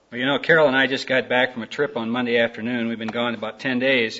Well, Carol and I just got back from a trip on Monday afternoon. We've been gone about 10 days.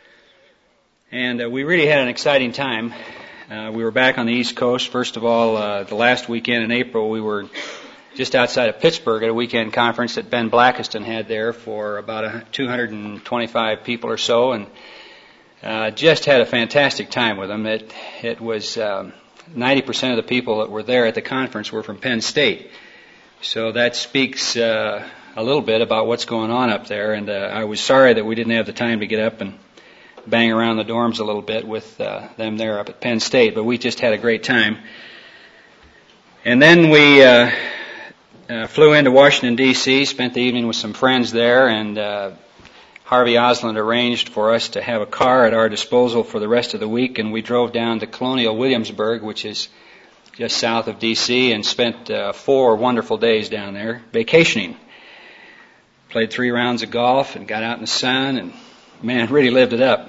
And we really had an exciting time. We were back on the East Coast. First of all, the last weekend in April, we were just outside of Pittsburgh at a weekend conference that Ben Blackiston had there for about 225 people or so. And just had a fantastic time with them. It was 90% of the people that were there at the conference were from Penn State. So that speaks a little bit about what's going on up there, and I was sorry that we didn't have the time to get up and bang around the dorms a little bit with them there up at Penn State, but we just had a great time. And then we flew into Washington, D.C., spent the evening with some friends there, and Harvey Osland arranged for us to have a car at our disposal for the rest of the week, and we drove down to Colonial Williamsburg, which is just south of D.C., and spent 4 wonderful days down there vacationing. Played 3 rounds of golf and got out in the sun and, man, really lived it up.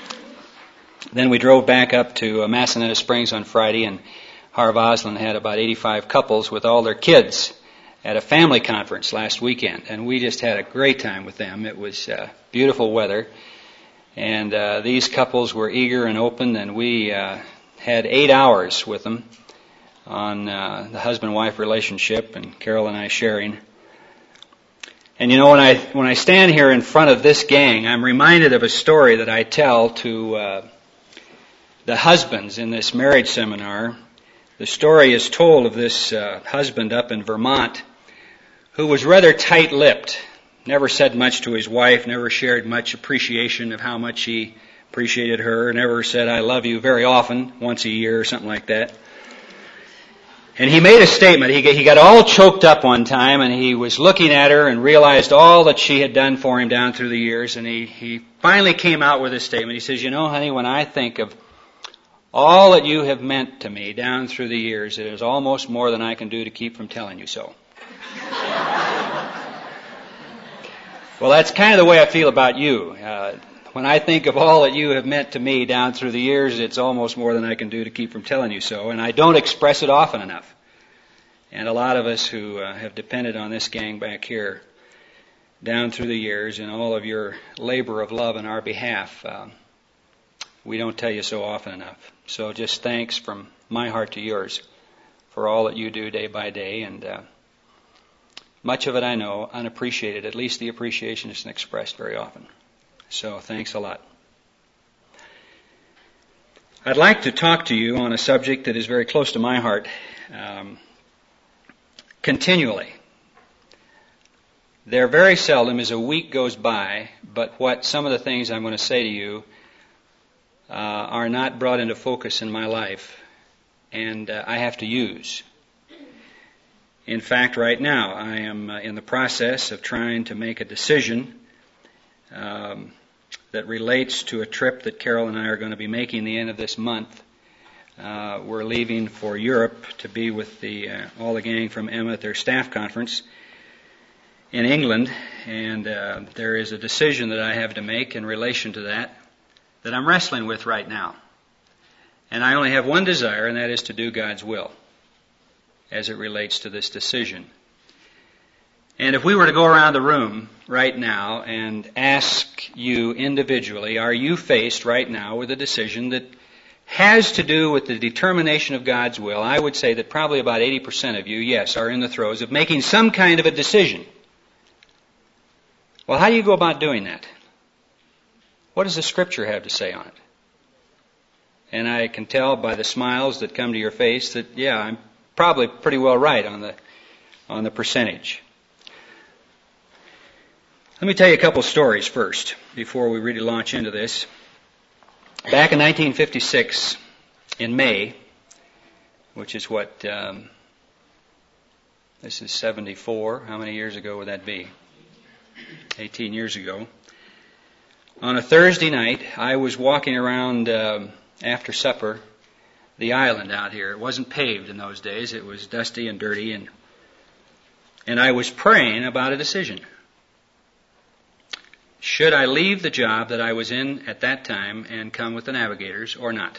Then we drove back up to Massanetta Springs on Friday, and Harv Osland had about 85 couples with all their kids at a family conference last weekend, and we just had a great time with them. It was beautiful weather, and these couples were eager and open, and we had 8 hours with them on the husband-wife relationship, and Carol and I sharing. And when I stand here in front of this gang, I'm reminded of a story that I tell to the husbands in this marriage seminar. The story is told of this husband up in Vermont who was rather tight-lipped, never said much to his wife, never shared much appreciation of how much he appreciated her, never said, "I love you" very often, once a year or something like that. And he made a statement. He got all choked up one time, and he was looking at her and realized all that she had done for him down through the years, and he finally came out with a statement. He says, "Honey, when I think of all that you have meant to me down through the years, it is almost more than I can do to keep from telling you so." Well, that's kind of the way I feel about you. When I think of all that you have meant to me down through the years, it's almost more than I can do to keep from telling you so. And I don't express it often enough. And a lot of us who have depended on this gang back here down through the years and all of your labor of love on our behalf, we don't tell you so often enough. So just thanks from my heart to yours for all that you do day by day. And much of it, I know, unappreciated. At least the appreciation isn't expressed very often. So thanks a lot. I'd like to talk to you on a subject that is very close to my heart. Continually. There very seldom is a week goes by, but what some of the things I'm going to say to you are not brought into focus in my life, and I have to use. In fact, right now, I am in the process of trying to make a decision that relates to a trip that Carol and I are going to be making the end of this month. We're leaving for Europe to be with all the gang from Emma at their staff conference in England, and there is a decision that I have to make in relation to that I'm wrestling with right now. And I only have one desire, and that is to do God's will as it relates to this decision. And if we were to go around the room right now and ask you individually, are you faced right now with a decision that has to do with the determination of God's will, I would say that probably about 80% of you, yes, are in the throes of making some kind of a decision. Well, how do you go about doing that? What does the Scripture have to say on it? And I can tell by the smiles that come to your face that, yeah, I'm probably pretty well right on the percentage. Let me tell you a couple stories first before we really launch into this. Back in 1956, in May, which is what, this is 74, how many years ago would that be? 18 years ago. On a Thursday night, I was walking around after supper, the island out here. It wasn't paved in those days. It was dusty and dirty, and I was praying about a decision. Should I leave the job that I was in at that time and come with the Navigators or not?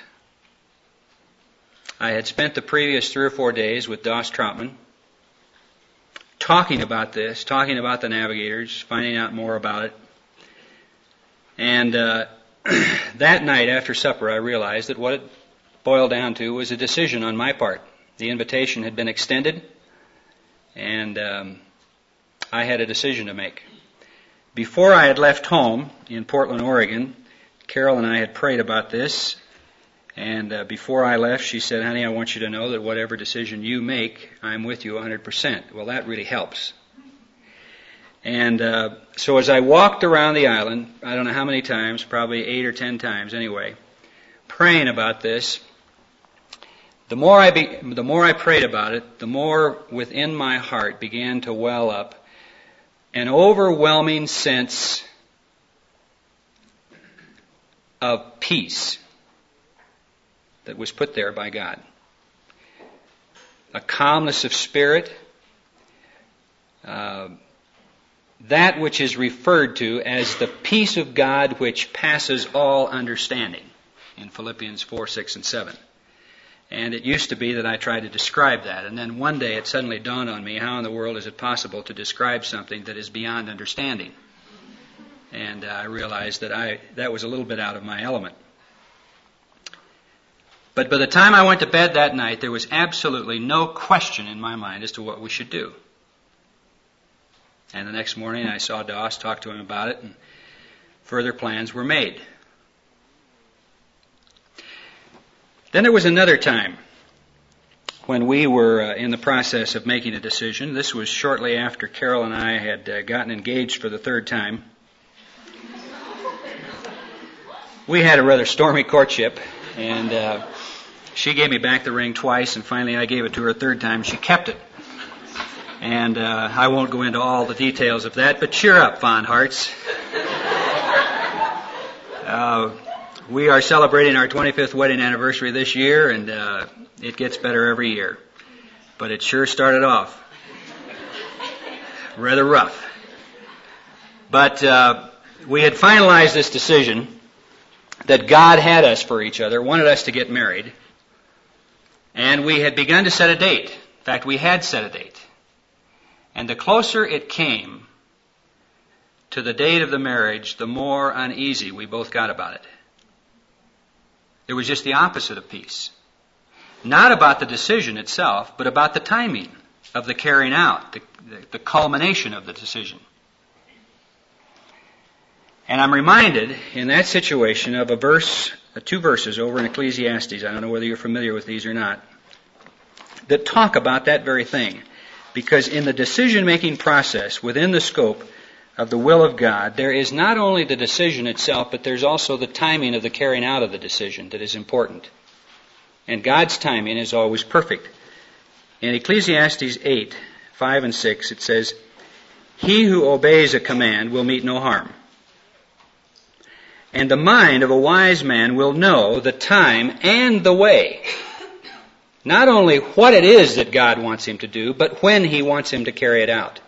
I had spent the previous 3 or 4 days with Doss Troutman, talking about this, talking about the navigators, finding out more about it. And that night after supper, I realized that what it boiled down to was a decision on my part. The invitation had been extended, and I had a decision to make. Before I had left home in Portland, Oregon, Carol and I had prayed about this, and before I left, she said, "Honey, I want you to know that whatever decision you make, I'm with you 100%. Well, that really helps. And so as I walked around the island, I don't know how many times, probably 8 or 10 times anyway, praying about this, the more I prayed about it, the more within my heart began to well up an overwhelming sense of peace that was put there by God. A calmness of spirit, that which is referred to as the peace of God which passes all understanding in Philippians 4, 6, and 7. And it used to be that I tried to describe that, and then one day it suddenly dawned on me, how in the world is it possible to describe something that is beyond understanding? And I realized that that was a little bit out of my element. But by the time I went to bed that night, there was absolutely no question in my mind as to what we should do. And the next morning I saw Doss, talked to him about it, and further plans were made. Then there was another time when we were in the process of making a decision. This was shortly after Carol and I had gotten engaged for the third time. We had a rather stormy courtship, and she gave me back the ring twice, and finally I gave it to her a third time. She kept it. And I won't go into all the details of that, but cheer up, fond hearts. We are celebrating our 25th wedding anniversary this year, and it gets better every year. But it sure started off rather rough. But we had finalized this decision that God had us for each other, wanted us to get married, and we had begun to set a date. In fact, we had set a date. And the closer it came to the date of the marriage, the more uneasy we both got about it. It was just the opposite of peace. Not about the decision itself, but about the timing of the carrying out, the culmination of the decision. And I'm reminded in that situation of two verses over in Ecclesiastes, I don't know whether you're familiar with these or not, that talk about that very thing. Because in the decision-making process, within the scope of the will of God, there is not only the decision itself, but there's also the timing of the carrying out of the decision that is important. And God's timing is always perfect. In Ecclesiastes 8, 5 and 6, it says, "He who obeys a command will meet no harm. And the mind of a wise man will know the time and the way." Not only what it is that God wants him to do, but when He wants him to carry it out.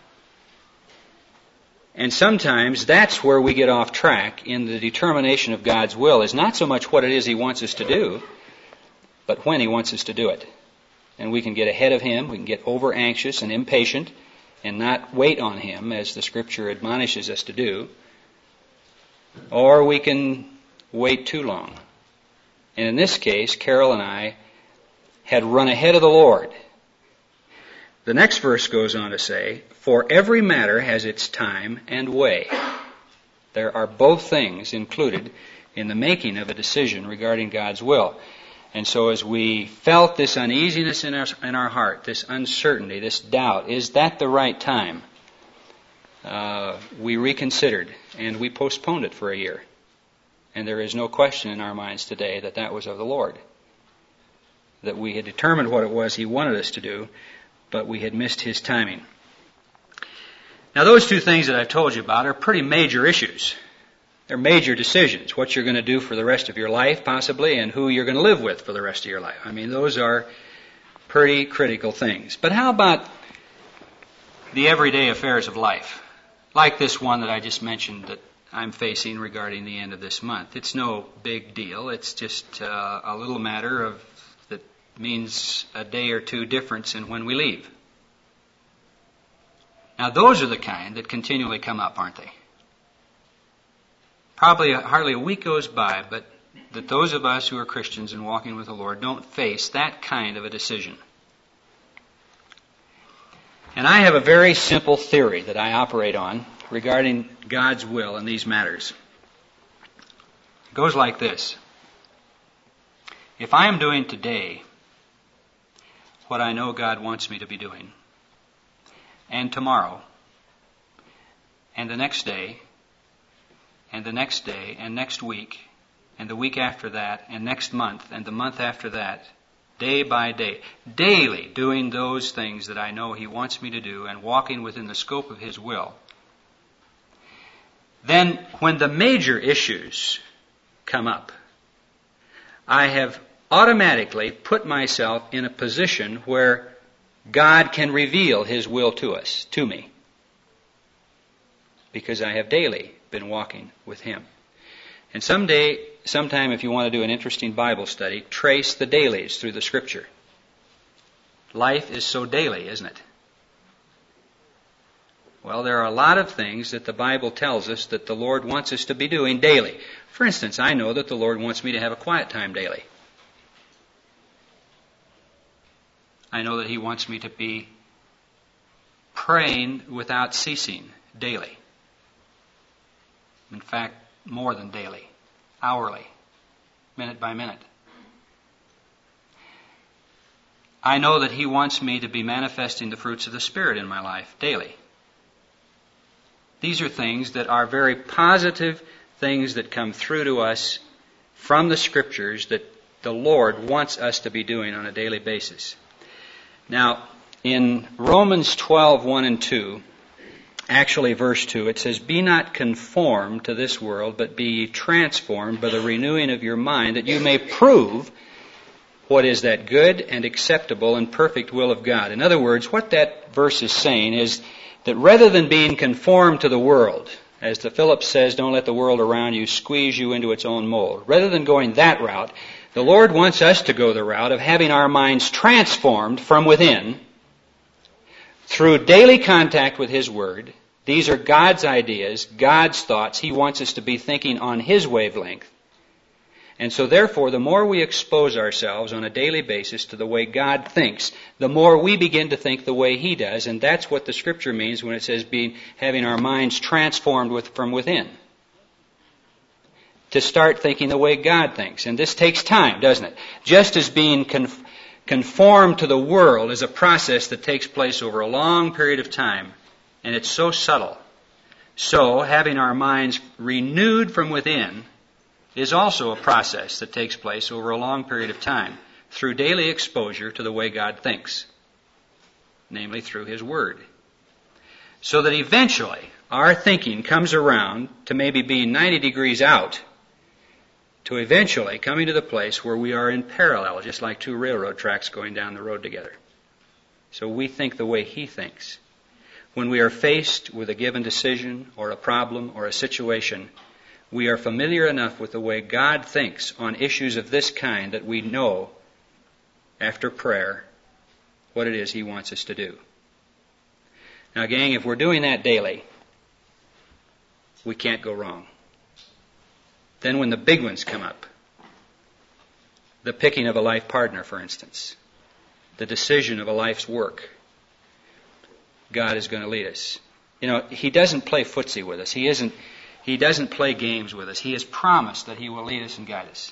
And sometimes that's where we get off track in the determination of God's will, is not so much what it is He wants us to do, but when He wants us to do it. And we can get ahead of Him, we can get over anxious and impatient, and not wait on Him, as the Scripture admonishes us to do. Or we can wait too long. And in this case, Carol and I had run ahead of the Lord. The next verse goes on to say, "For every matter has its time and way." There are both things included in the making of a decision regarding God's will. And so as we felt this uneasiness in our heart, this uncertainty, this doubt, is that the right time? We reconsidered and we postponed it for a year. And there is no question in our minds today that that was of the Lord. That we had determined what it was He wanted us to do, but we had missed His timing. Now those two things that I've told you about are pretty major issues. They're major decisions. What you're going to do for the rest of your life, possibly, and who you're going to live with for the rest of your life. I mean, those are pretty critical things. But how about the everyday affairs of life? Like this one that I just mentioned that I'm facing regarding the end of this month. It's no big deal. It's just a little matter of means a day or two difference in when we leave. Now those are the kind that continually come up, aren't they? Probably hardly a week goes by, but that those of us who are Christians and walking with the Lord don't face that kind of a decision. And I have a very simple theory that I operate on regarding God's will in these matters. It goes like this. If I am doing today what I know God wants me to be doing, and tomorrow, and the next day, and the next day, and next week, and the week after that, and next month, and the month after that, day by day, daily doing those things that I know He wants me to do and walking within the scope of His will, then when the major issues come up, I have automatically put myself in a position where God can reveal His will to us, to me, because I have daily been walking with Him. And sometime if you want to do an interesting Bible study, trace the dailies through the Scripture. Life is so daily, isn't it? Well, there are a lot of things that the Bible tells us that the Lord wants us to be doing daily. For instance, I know that the Lord wants me to have a quiet time daily. I know that He wants me to be praying without ceasing daily. In fact, more than daily, hourly, minute by minute. I know that He wants me to be manifesting the fruits of the Spirit in my life daily. These are things that are very positive things that come through to us from the Scriptures that the Lord wants us to be doing on a daily basis. Now, in Romans 12:1 and 2, actually verse 2, it says, "Be not conformed to this world, but be ye transformed by the renewing of your mind, that you may prove what is that good and acceptable and perfect will of God." In other words, what that verse is saying is that rather than being conformed to the world, as the Phillips says, don't let the world around you squeeze you into its own mold. Rather than going that route, the Lord wants us to go the route of having our minds transformed from within through daily contact with His Word. These are God's ideas, God's thoughts. He wants us to be thinking on His wavelength. And so therefore, the more we expose ourselves on a daily basis to the way God thinks, the more we begin to think the way He does. And that's what the Scripture means when it says having our minds transformed from within. To start thinking the way God thinks. And this takes time, doesn't it? Just as being conformed to the world is a process that takes place over a long period of time, and it's so subtle. So, having our minds renewed from within is also a process that takes place over a long period of time through daily exposure to the way God thinks, namely through His Word. So that eventually our thinking comes around to maybe being 90 degrees out, to eventually coming to the place where we are in parallel, just like two railroad tracks going down the road together. So we think the way He thinks. When we are faced with a given decision or a problem or a situation, we are familiar enough with the way God thinks on issues of this kind that we know, after prayer, what it is He wants us to do. Now, gang, if we're doing that daily, we can't go wrong. Then when the big ones come up, the picking of a life partner, for instance, the decision of a life's work, God is going to lead us. You know, He doesn't play footsie with us. He doesn't play games with us. He has promised that He will lead us and guide us.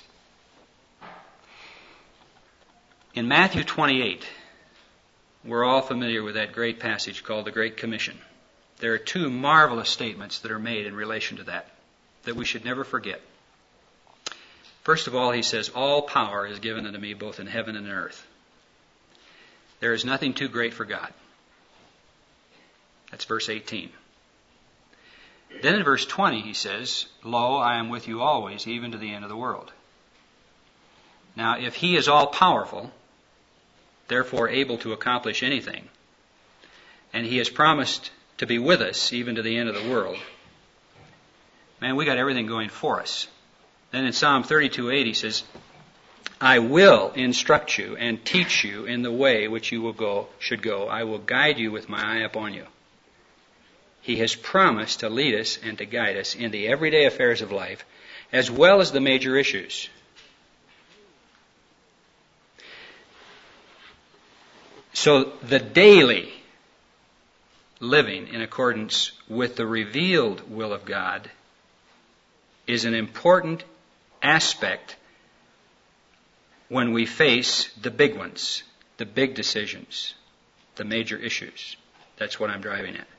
In Matthew 28, we're all familiar with that great passage called the Great Commission. There are two marvelous statements that are made in relation to that we should never forget. First of all, He says, "All power is given unto me both in heaven and in earth." There is nothing too great for God. That's verse 18. Then in verse 20 He says, "Lo, I am with you always, even to the end of the world." Now, if He is all-powerful, therefore able to accomplish anything, and He has promised to be with us even to the end of the world, man, we got everything going for us. Then in Psalm 32:8 He says, "I will instruct you and teach you in the way which you should go. I will guide you with my eye upon you." He has promised to lead us and to guide us in the everyday affairs of life, as well as the major issues. So the daily living in accordance with the revealed will of God is an important aspect when we face the big ones, the big decisions, the major issues. That's what I'm driving at.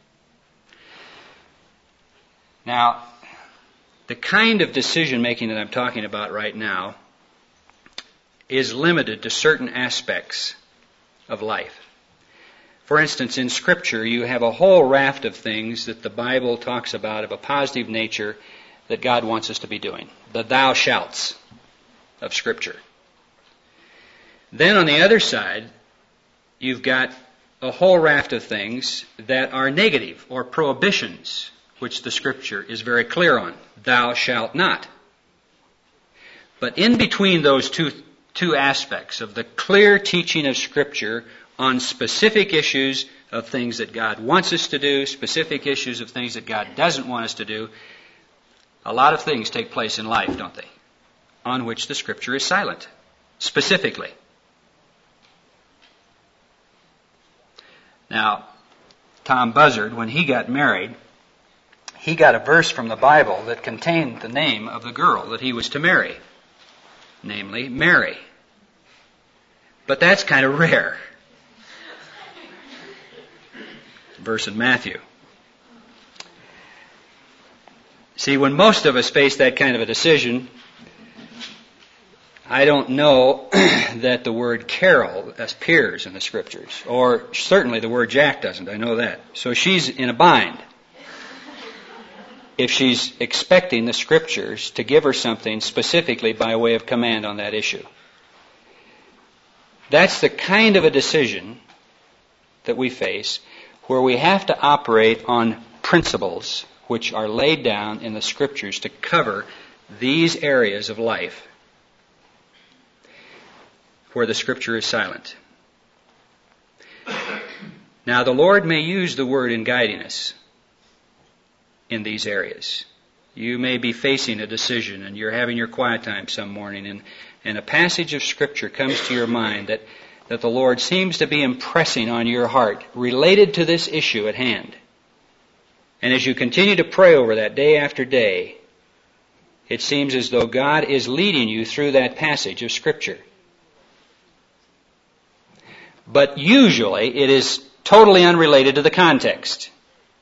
Now, the kind of decision making that I'm talking about right now is limited to certain aspects of life. For instance, in Scripture, you have a whole raft of things that the Bible talks about of a positive nature that God wants us to be doing. The thou shalts of Scripture. Then on the other side, you've got a whole raft of things that are negative or prohibitions, which the Scripture is very clear on. Thou shalt not. But in between those two aspects of the clear teaching of Scripture on specific issues of things that God wants us to do, specific issues of things that God doesn't want us to do, a lot of things take place in life, don't they? On which the Scripture is silent, specifically. Now, Tom Buzzard, when he got married, he got a verse from the Bible that contained the name of the girl that he was to marry, namely Mary. But that's kind of rare. Verse in Matthew. See, when most of us face that kind of a decision, I don't know that the word Carol appears in the Scriptures. Or certainly the word Jack doesn't, I know that. So she's in a bind if she's expecting the Scriptures to give her something specifically by way of command on that issue. That's the kind of a decision that we face where we have to operate on principles which are laid down in the Scriptures to cover these areas of life where the Scripture is silent. Now, the Lord may use the Word in guiding us in these areas. You may be facing a decision and you're having your quiet time some morning and a passage of Scripture comes to your mind that the Lord seems to be impressing on your heart related to this issue at hand. And as you continue to pray over that day after day, it seems as though God is leading you through that passage of Scripture. But usually it is totally unrelated to the context.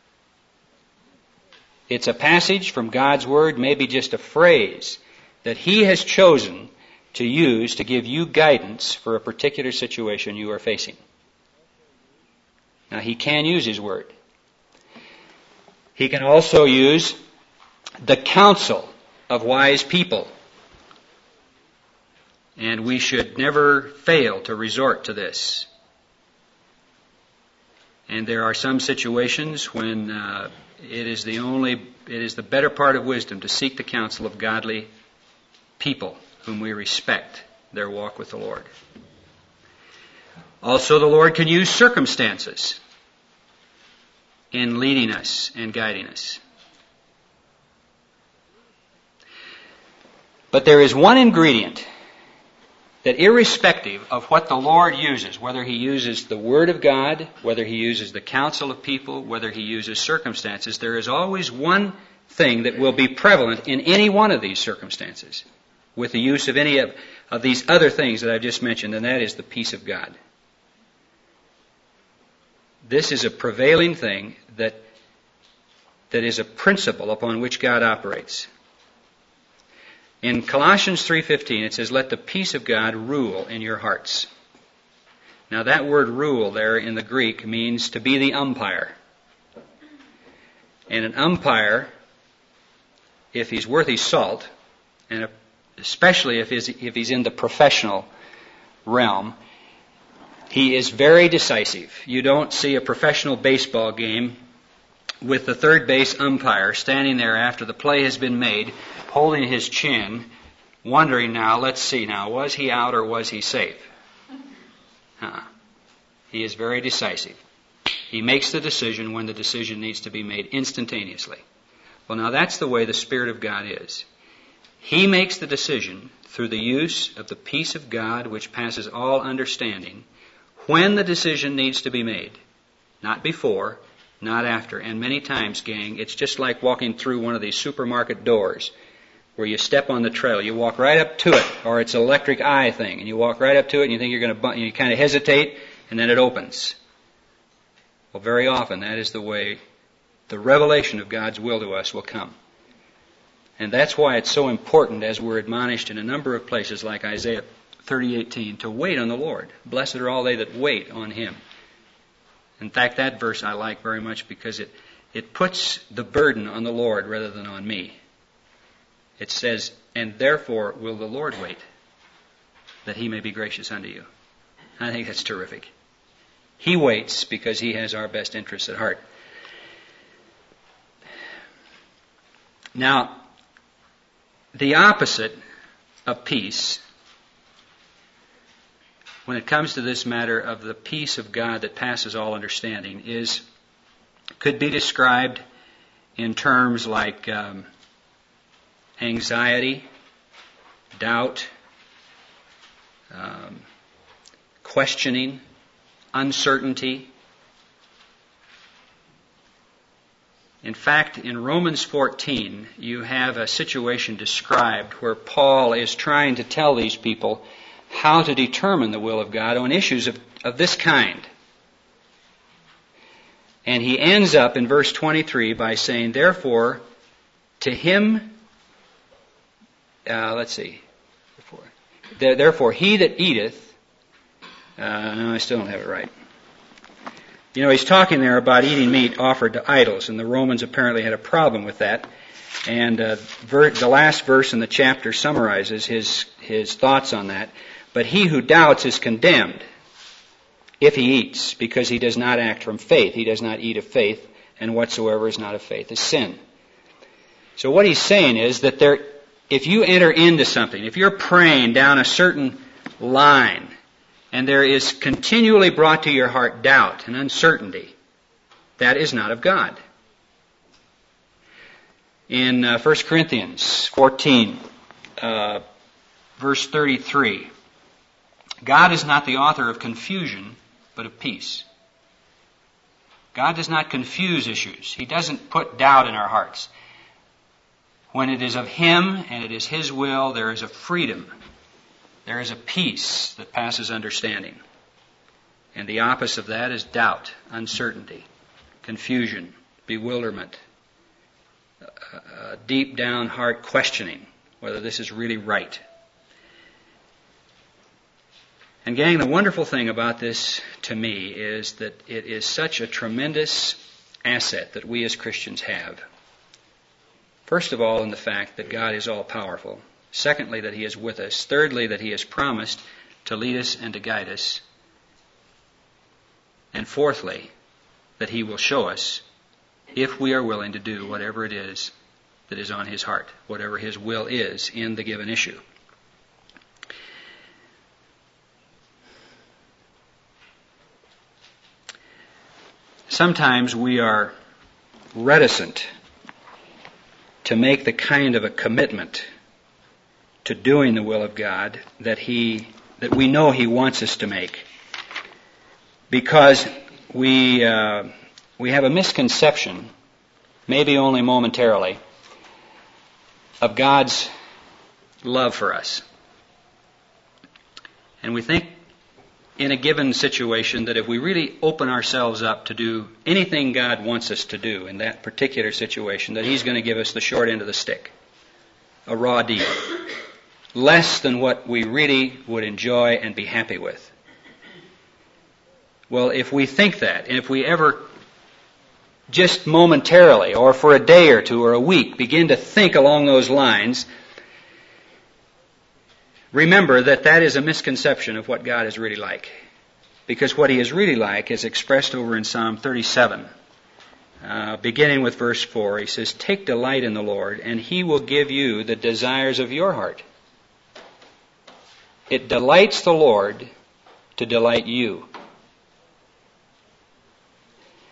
It's a passage from God's Word, maybe just a phrase that He has chosen to use to give you guidance for a particular situation you are facing. Now, He can use His Word. He can also use the counsel of wise people. And we should never fail to resort to this. And there are some situations when it is the better part of wisdom to seek the counsel of godly people whom we respect their walk with the Lord. Also, the Lord can use circumstances in leading us and guiding us. But there is one ingredient that irrespective of what the Lord uses, whether He uses the Word of God, whether He uses the counsel of people, whether He uses circumstances, there is always one thing that will be prevalent in any one of these circumstances with the use of any of these other things that I've just mentioned, and that is the peace of God. This is a prevailing thing that is a principle upon which God operates. In Colossians 3:15 it says, "Let the peace of God rule in your hearts." Now that word rule there in the Greek means to be the umpire. And an umpire, if he's worth his salt, and especially if he's in the professional realm, he is very decisive. You don't see a professional baseball game with the third base umpire standing there after the play has been made, holding his chin, wondering now, let's see now, was he out or was he safe? He is very decisive. He makes the decision when the decision needs to be made instantaneously. Well, now that's the way the Spirit of God is. He makes the decision through the use of the peace of God which passes all understanding when the decision needs to be made. Not before, not after. And many times, gang, it's just like walking through one of these supermarket doors where you step on the trail. You walk right up to it, or it's an electric eye thing, and you walk right up to it and you think you're going to bump, and you kind of hesitate, and then it opens. Well, very often that is the way the revelation of God's will to us will come. And that's why it's so important, as we're admonished in a number of places like Isaiah 30:18, to wait on the Lord. Blessed are all they that wait on Him. In fact, that verse I like very much because it puts the burden on the Lord rather than on me. It says, and therefore will the Lord wait, that He may be gracious unto you. I think that's terrific. He waits because He has our best interests at heart. Now, the opposite of peace, when it comes to this matter of the peace of God that passes all understanding, could be described in terms like anxiety, doubt, questioning, uncertainty. In fact, in Romans 14, you have a situation described where Paul is trying to tell these people how to determine the will of God on issues of this kind. And he ends up in verse 23 by saying, therefore, to him, therefore he that eateth, no, I still don't have it right. You know, he's talking there about eating meat offered to idols, and the Romans apparently had a problem with that. And the last verse in the chapter summarizes his thoughts on that. But he who doubts is condemned if he eats, because he does not act from faith. He does not eat of faith, and whatsoever is not of faith is sin. So what he's saying is that if you enter into something, if you're praying down a certain line, and there is continually brought to your heart doubt and uncertainty, that is not of God. In 1 Corinthians 14, verse 33, God is not the author of confusion, but of peace. God does not confuse issues. He doesn't put doubt in our hearts. When it is of Him and it is His will, there is a freedom. There is a peace that passes understanding. And the opposite of that is doubt, uncertainty, confusion, bewilderment, deep down heart questioning whether this is really right. And gang, the wonderful thing about this to me is that it is such a tremendous asset that we as Christians have. First of all, in the fact that God is all powerful. Secondly, that He is with us. Thirdly, that He has promised to lead us and to guide us. And fourthly, that He will show us if we are willing to do whatever it is that is on His heart, whatever His will is in the given issue. Sometimes we are reticent to make the kind of a commitment to doing the will of God that we know He wants us to make, because we have a misconception, maybe only momentarily, of God's love for us. And we think in a given situation that if we really open ourselves up to do anything God wants us to do in that particular situation, that He's going to give us the short end of the stick, a raw deal, less than what we really would enjoy and be happy with. Well, if we think that, and if we ever just momentarily, or for a day or two or a week, begin to think along those lines, remember that that is a misconception of what God is really like. Because what He is really like is expressed over in Psalm 37. Beginning with verse 4, He says, "Take delight in the Lord, and He will give you the desires of your heart." It delights the Lord to delight you.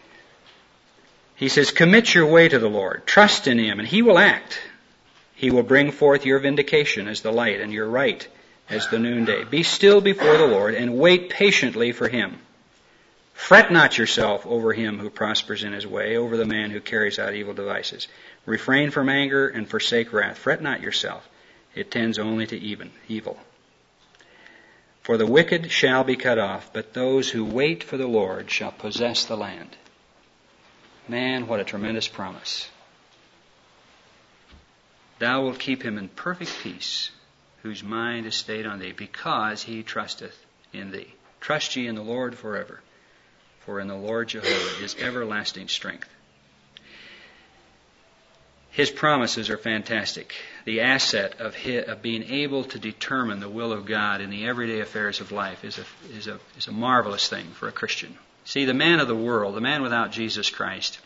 He says, commit your way to the Lord. Trust in Him, and He will act. He will bring forth your vindication as the light, and your right as the noonday. Be still before the Lord, and wait patiently for Him. Fret not yourself over him who prospers in his way, over the man who carries out evil devices. Refrain from anger and forsake wrath. Fret not yourself. It tends only to evil. For the wicked shall be cut off, but those who wait for the Lord shall possess the land. Man, what a tremendous promise. Thou wilt keep him in perfect peace, whose mind is stayed on thee, because he trusteth in thee. Trust ye in the Lord forever, for in the Lord Jehovah is everlasting strength. His promises are fantastic. The asset of being able to determine the will of God in the everyday affairs of life is a marvelous thing for a Christian. See, the man of the world, the man without Jesus Christ,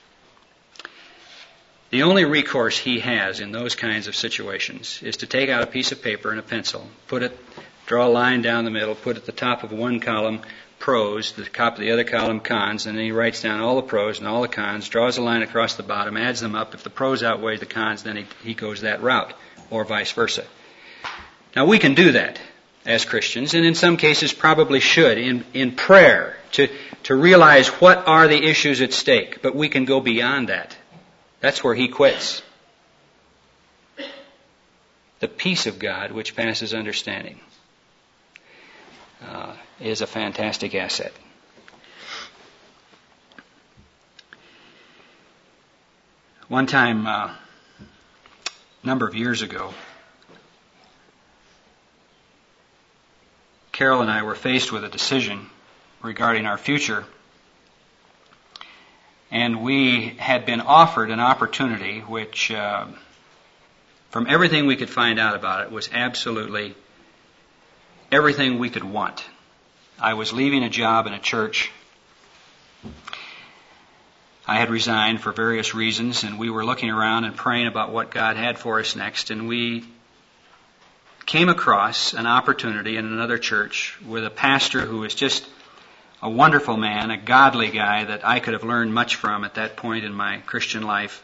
the only recourse he has in those kinds of situations is to take out a piece of paper and a pencil, draw a line down the middle, put at the top of one column pros, the top of the other column cons, and then he writes down all the pros and all the cons, draws a line across the bottom, adds them up. If the pros outweigh the cons, then he goes that route, or vice versa. Now we can do that as Christians, and in some cases probably should, in prayer, to realize what are the issues at stake. But we can go beyond that. That's where he quits. The peace of God, which passes understanding, is a fantastic asset. One time, a number of years ago, Carol and I were faced with a decision regarding our future, and we had been offered an opportunity which, from everything we could find out about it, was absolutely everything we could want. I was leaving a job in a church. I had resigned for various reasons, and we were looking around and praying about what God had for us next, and we came across an opportunity in another church with a pastor who was just a wonderful man, a godly guy that I could have learned much from at that point in my Christian life.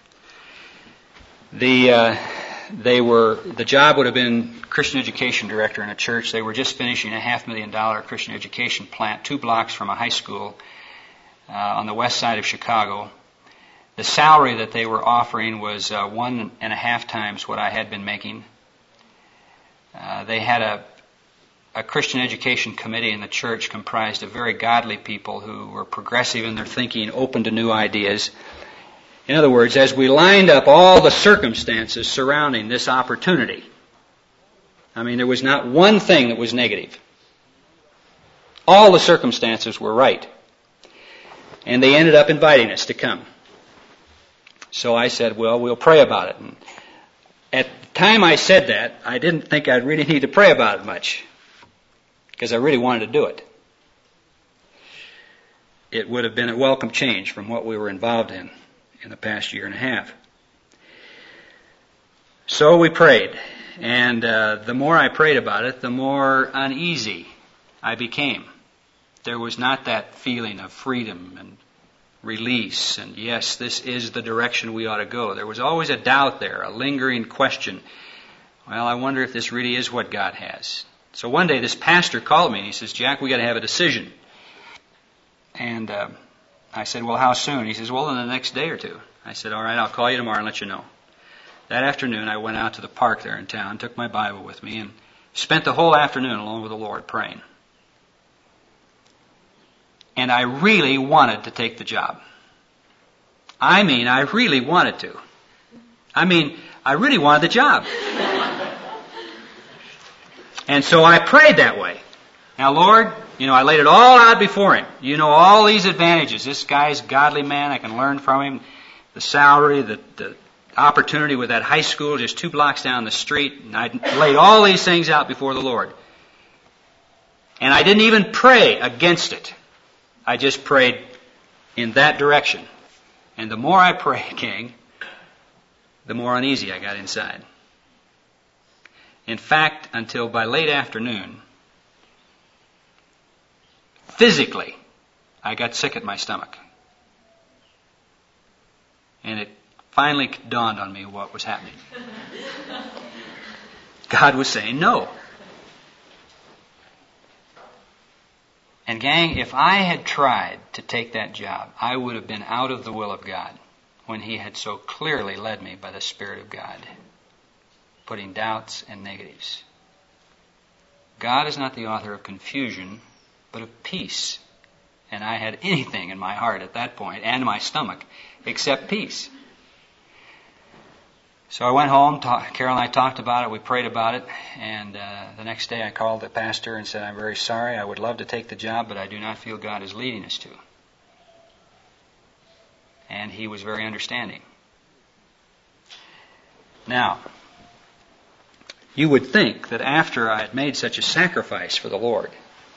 The job would have been Christian education director in a church. They were just finishing a $500,000 Christian education plant 2 blocks from a high school on the west side of Chicago. The salary that they were offering was 1.5 times what I had been making. They had a Christian education committee in the church comprised of very godly people who were progressive in their thinking, open to new ideas. In other words, as we lined up all the circumstances surrounding this opportunity, there was not one thing that was negative. All the circumstances were right. And they ended up inviting us to come. So I said, well, we'll pray about it. And at the time I said that, I didn't think I'd really need to pray about it much, because I really wanted to do it. It would have been a welcome change from what we were involved in the past year and a half. So we prayed, and the more I prayed about it, the more uneasy I became. There was not that feeling of freedom and release, and yes, this is the direction we ought to go. There was always a doubt there, a lingering question. Well, I wonder if this really is what God has. So one day this pastor called me and he says, Jack, we got to have a decision. And I said, well, how soon? He says, well, in the next day or two. I said, all right, I'll call you tomorrow and let you know. That afternoon I went out to the park there in town, took my Bible with me, and spent the whole afternoon alone with the Lord praying. And I really wanted to take the job. I really wanted to. I really wanted the job. And so I prayed that way. Now, Lord, I laid it all out before Him. All these advantages. This guy's a godly man. I can learn from him. The salary, the opportunity with that high school just 2 blocks down the street. And I laid all these things out before the Lord. And I didn't even pray against it. I just prayed in that direction. And the more I prayed, King, the more uneasy I got inside. In fact, until by late afternoon, physically, I got sick at my stomach. And it finally dawned on me what was happening. God was saying no. And gang, if I had tried to take that job, I would have been out of the will of God when He had so clearly led me by the Spirit of God, putting doubts and negatives. God is not the author of confusion, but of peace. And I had anything in my heart at that point, and my stomach, except peace. So I went home, Carol and I talked about it, we prayed about it, and the next day I called the pastor and said, I'm very sorry, I would love to take the job, but I do not feel God is leading us to. And he was very understanding. Now, you would think that after I had made such a sacrifice for the Lord,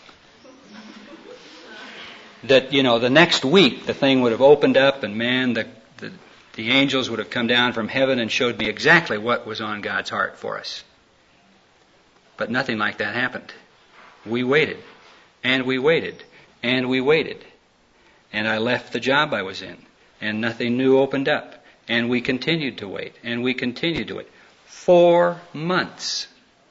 that, the next week the thing would have opened up and man, the angels would have come down from heaven and showed me exactly what was on God's heart for us. But nothing like that happened. We waited, and we waited, and we waited. And I left the job I was in, and nothing new opened up. And we continued to wait, and we continued to wait. 4 months.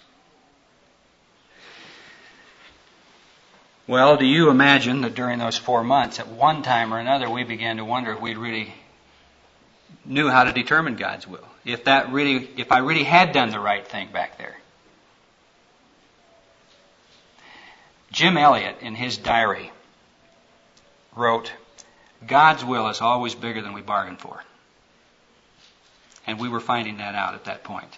Well, do you imagine that during those 4 months, at one time or another, we began to wonder if we'd really knew how to determine God's will. If I really had done the right thing back there. Jim Elliot, in his diary, wrote, God's will is always bigger than we bargained for. And we were finding that out at that point.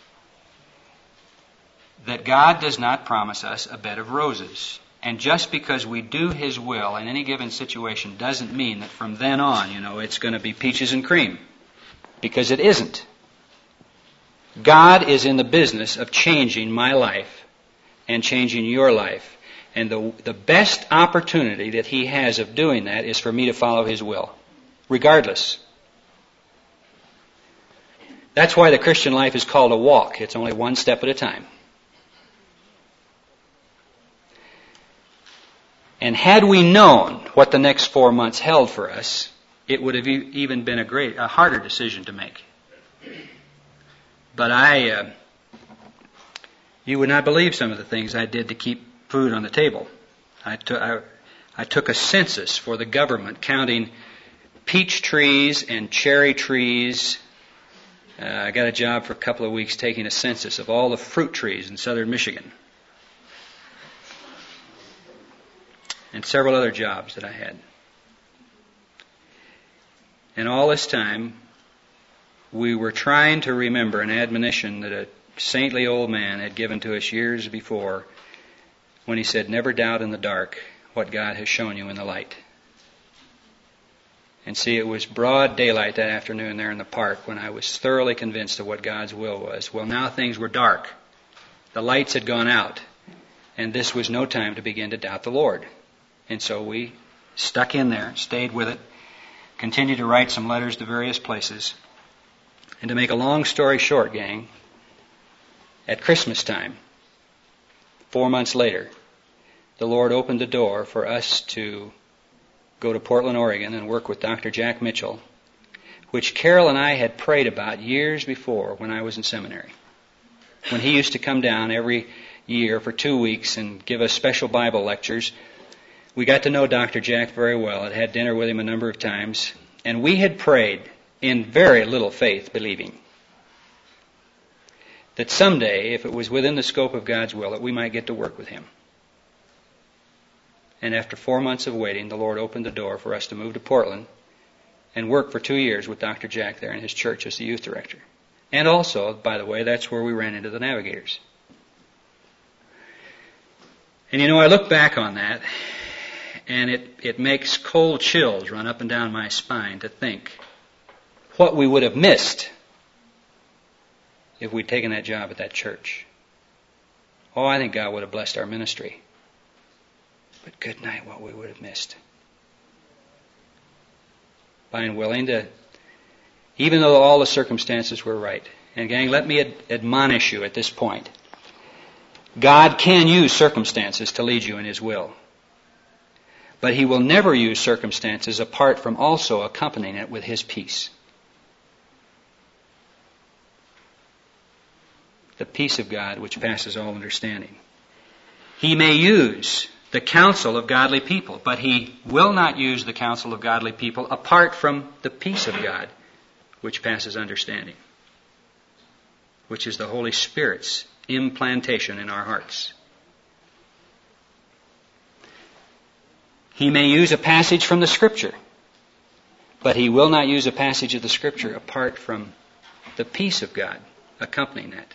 That God does not promise us a bed of roses. And just because we do His will in any given situation doesn't mean that from then on, it's going to be peaches and cream. Because it isn't. God is in the business of changing my life and changing your life. And the best opportunity that He has of doing that is for me to follow His will. Regardless. That's why the Christian life is called a walk. It's only one step at a time. And had we known what the next 4 months held for us, it would have even been a harder decision to make. But you would not believe some of the things I did to keep food on the table. I took a census for the government, counting peach trees and cherry trees. I got a job for a couple of weeks taking a census of all the fruit trees in southern Michigan. And several other jobs that I had. And all this time, we were trying to remember an admonition that a saintly old man had given to us years before when he said, never doubt in the dark what God has shown you in the light. And see, it was broad daylight that afternoon there in the park when I was thoroughly convinced of what God's will was. Well, now things were dark. The lights had gone out. And this was no time to begin to doubt the Lord. And so we stuck in there, stayed with it, continued to write some letters to various places. And to make a long story short, gang, at Christmas time, 4 months later, the Lord opened the door for us to go to Portland, Oregon and work with Dr. Jack Mitchell, which Carol and I had prayed about years before when I was in seminary. When he used to come down every year for 2 weeks and give us special Bible lectures. We got to know Dr. Jack very well. I'd had dinner with him a number of times. And we had prayed in very little faith, believing that someday, if it was within the scope of God's will, that we might get to work with him. And after 4 months of waiting, the Lord opened the door for us to move to Portland and work for 2 years with Dr. Jack there in his church as the youth director. And also, by the way, that's where we ran into the Navigators. And I look back on that, and it makes cold chills run up and down my spine to think what we would have missed if we'd taken that job at that church. Oh, I think God would have blessed our ministry. But good night, what we would have missed. Being willing to, even though all the circumstances were right. And gang, let me admonish you at this point. God can use circumstances to lead you in His will. But He will never use circumstances apart from also accompanying it with His peace. the peace of God which passes all understanding. He may use the counsel of godly people, but he will not use the counsel of godly people apart from the peace of God which passes understanding, which is the Holy Spirit's implantation in our hearts. He may use a passage from the Scripture, but he will not use a passage of the Scripture apart from the peace of God accompanying that.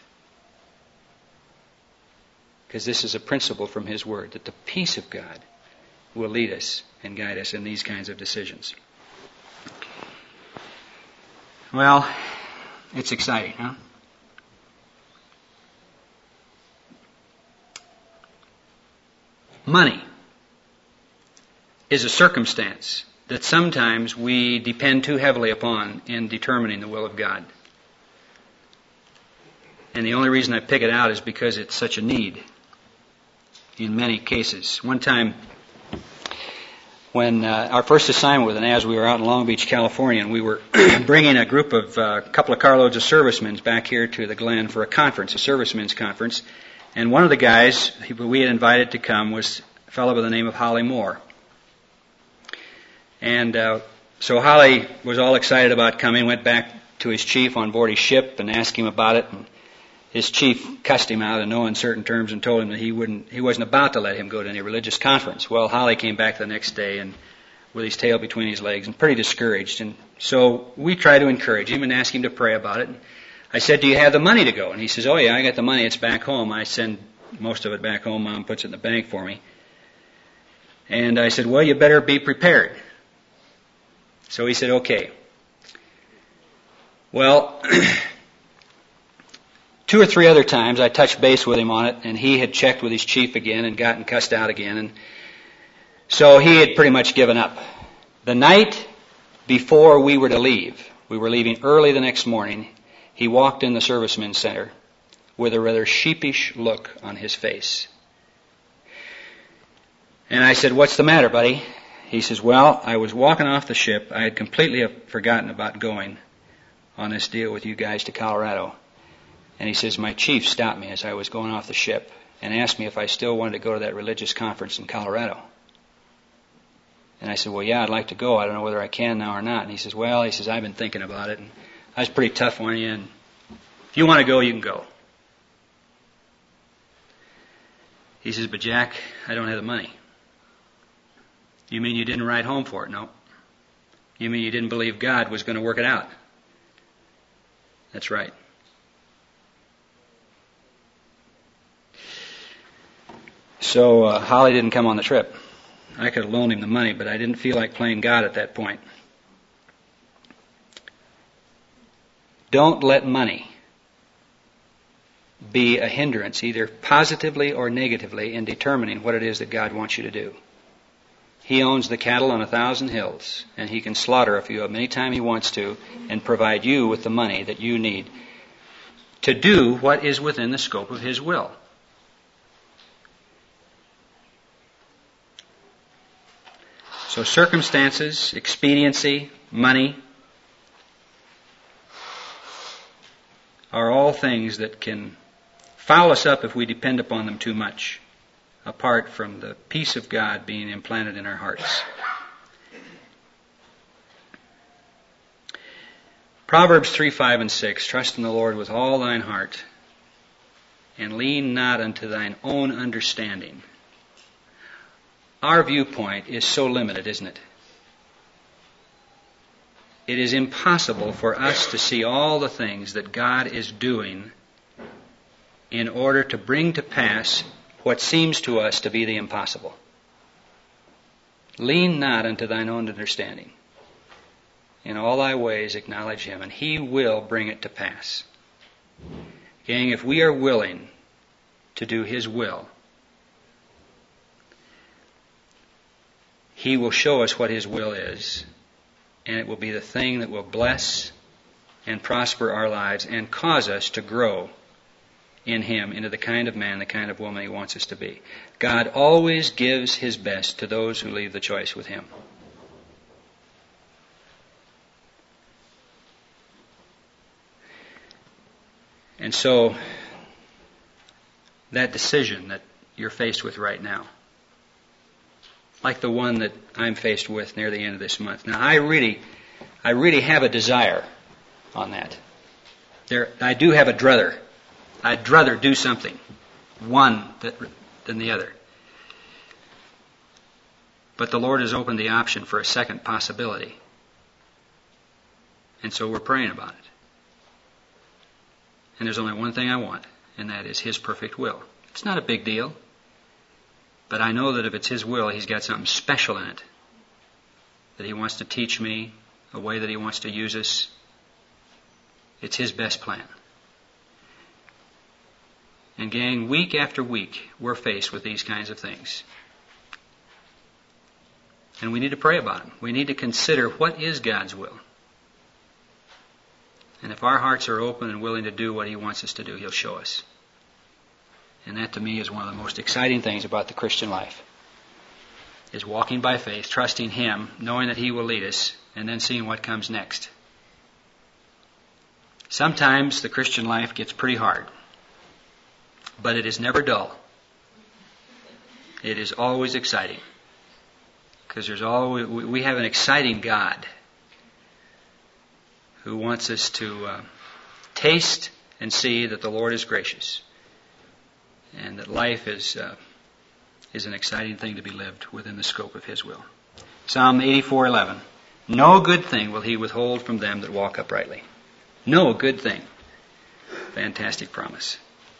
Because this is a principle from his Word, that the peace of God will lead us and guide us in these kinds of decisions. Well, it's exciting, huh? Money is a circumstance that sometimes we depend too heavily upon in determining the will of God. And the only reason I pick it out is because it's such a need in many cases. One time, when our first assignment with NAS, we were out in Long Beach, California, and we were bringing a group of a couple of carloads of servicemen back here to the Glen for a conference, a servicemen's conference. And one of the guys we had invited to come was a fellow by the name of Holly Moore. And so Holly was all excited about coming, went back to his chief on board his ship and asked him about it. And his chief cussed him out in no uncertain terms and told him that he wasn't about to let him go to any religious conference. Well, Holly came back the next day and with his tail between his legs and pretty discouraged. And so we tried to encourage him and ask him to pray about it. And I said, "Do you have the money to go?" And he says, "Oh yeah, I got the money. It's back home. I send most of it back home. Mom puts it in the bank for me." And I said, "Well, you better be prepared." So he said, "Okay." Well, 2 or 3 other times I touched base with him on it, and he had checked with his chief again and gotten cussed out again. And so he had pretty much given up. The night before we were to leave, we were leaving early the next morning, he walked in the servicemen's center with a rather sheepish look on his face. And I said, "What's the matter, buddy?" He says, "Well, I was walking off the ship. I had completely forgotten about going on this deal with you guys to Colorado. And he says, my chief stopped me as I was going off the ship and asked me if I still wanted to go to that religious conference in Colorado. And I said, well, yeah, I'd like to go. I don't know whether I can now or not. And he says, well, I've been thinking about it. And I was pretty tough on you. And if you want to go, you can go. He says, but Jack, I don't have the money. You mean you didn't write home for it? No. You mean you didn't believe God was going to work it out? That's right. So Holly didn't come on the trip. I could have loaned him the money, but I didn't feel like playing God at that point. Don't let money be a hindrance, either positively or negatively, in determining what it is that God wants you to do. He owns the cattle on 1,000 hills, and he can slaughter a few of them anytime he wants to and provide you with the money that you need to do what is within the scope of his will. So circumstances, expediency, money are all things that can foul us up if we depend upon them too much, apart from the peace of God being implanted in our hearts. Proverbs 3, 5, and 6, trust in the Lord with all thine heart, and lean not unto thine own understanding. Our viewpoint is so limited, isn't it? It is impossible for us to see all the things that God is doing in order to bring to pass what seems to us to be the impossible. Lean not unto thine own understanding. In all thy ways acknowledge him, and he will bring it to pass. Gang, if we are willing to do his will, he will show us what his will is, and it will be the thing that will bless and prosper our lives and cause us to grow in him into the kind of man, the kind of woman he wants us to be. God always gives his best to those who leave the choice with him. And so that decision that you're faced with right now. Like the one that I'm faced with near the end of this month. Now, I really have a desire on that. I do have a druther. I'd rather do something, one than the other. But the Lord has opened the option for a second possibility. And so we're praying about it. And there's only one thing I want, and that is His perfect will. It's not a big deal, but I know that if it's His will, He's got something special in it. That He wants to teach me, a way that He wants to use us. It's His best plan. And gang, week after week, we're faced with these kinds of things. And we need to pray about them. We need to consider what is God's will. And if our hearts are open and willing to do what He wants us to do, He'll show us. And that to me is one of the most exciting things about the Christian life. Is walking by faith, trusting Him, knowing that He will lead us, and then seeing what comes next. Sometimes the Christian life gets pretty hard. But it is never dull. It is always exciting. Because we have an exciting God who wants us to taste and see that the Lord is gracious, and that life is an exciting thing to be lived within the scope of His will. Psalm 84:11. No good thing will He withhold from them that walk uprightly. No good thing. Fantastic promise.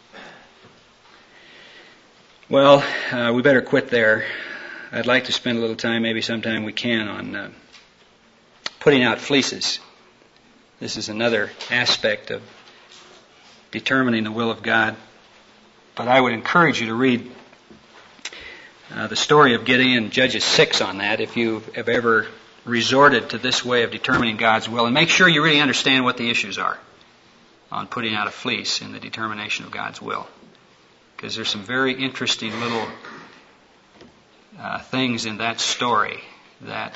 Well, we better quit there. I'd like to spend a little time, maybe sometime we can, on putting out fleeces. This is another aspect of determining the will of God. But I would encourage you to read the story of Gideon, Judges 6 on that, if you have ever resorted to this way of determining God's will. And make sure you really understand what the issues are on putting out a fleece in the determination of God's will. Because there's some very interesting little things in that story that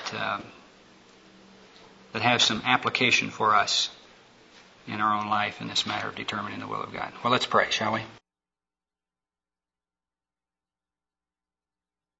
have some application for us in our own life in this matter of determining the will of God. Well, let's pray, shall we?